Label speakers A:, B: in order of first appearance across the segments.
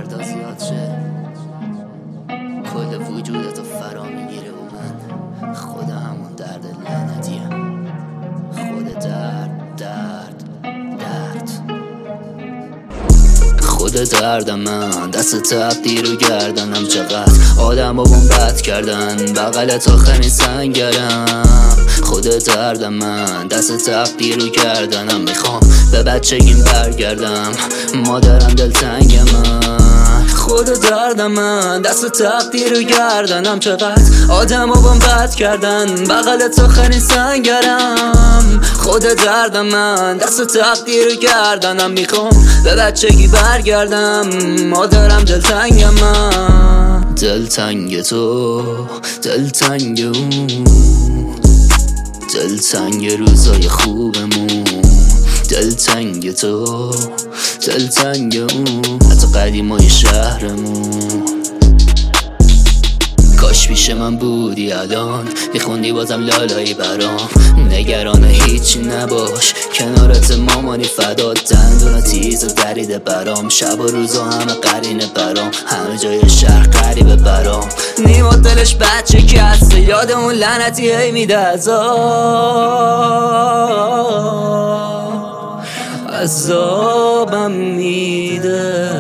A: دردا زیاد شه کل وجودتو فرا میگیره و من خود همون درد لعنتیم. خود درد خود دردم من، دست تقدیر و گردنم. چقدر آدم با بد کردن بغلت آخرین سنگرم. خود دردم من، دست تقدیر و گردنم. میخوام به بچگیم برگردم، مادرم دلتنگ من. خود دردم من، دست تقدیر و گردنم. چقدر آدم با بد کردن بغلت آخرین سنگرم. خود دردم من، دست تقدیر و گردنم. میخوام به بچگی برگردم، مادرم دلتنگ من. دلتنگ تو، دلتنگ اون، دلتنگ روزای خوبمون. دلتنگ تو، دلتنگ اون، حتی قدیمای شهرمون. کاش پیش من بودی الان، میخوندی بازم لالایی برام. نگران هیچی نباش، کنارت مامانی فدات. دندونا تیز و دریده برام، شب و روزا همه قرینه برام. همه جای شهر قریبه برام. نیما دلش بچه کسته، یاد اون لعنتی هی میده عذابم میده.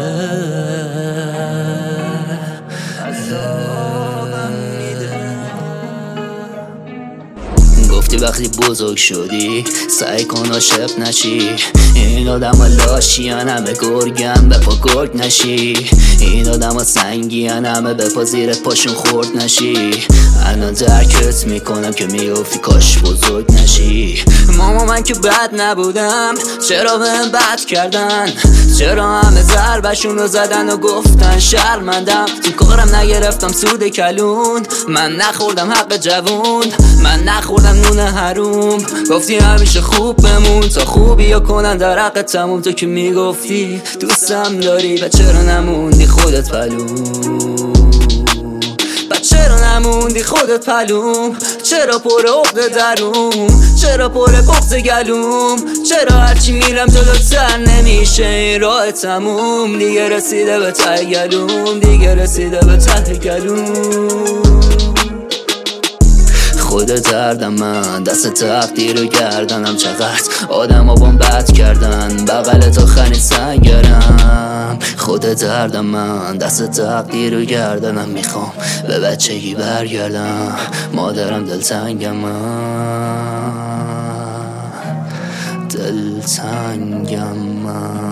A: گفتی وقتی بزرگ شدی سعی کن عاشق نشی. این آدم ها لاشیان، همه گرگن به پا گرگ نشی. این آدم ها سنگیان، همه به پا زیر پاشون خورد نشی. الان درکت میکنم که میگفتی کاش بزرگ نشی. ماما من که بد نبودم، چرا بهم بد کردن؟ چرا همه ضربشون رو زدن و گفتن شرمندم؟ تو کارم نگرفتم سود کلون، من نخوردم حق جوون، من نخوردم نون حروم. گفتی همیشه خوب بمون تا خوبی یا کنن در حق تموم. تو که میگفتی دوستم داری، و چرا نموندی خودت پلوم؟ چرا نموندی خودت پلوم؟ چرا پر عقده درون؟ چرا پر بغض گلوم؟ چرا هرچی میرم جلوتر نمیشه این راه تموم؟ دیگه رسیده به ته گلوم، دیگه رسیده به ته گلوم. خود دردم من، دست تقدیر و گردنم. چقدر آدم ها بام بد کردن بغلت آخرین سنگرم. خود دردم من، دست تقدیر و گردنم. میخوام به بچگی برگردم، مادرم دلتنگم من، دلتنگم من.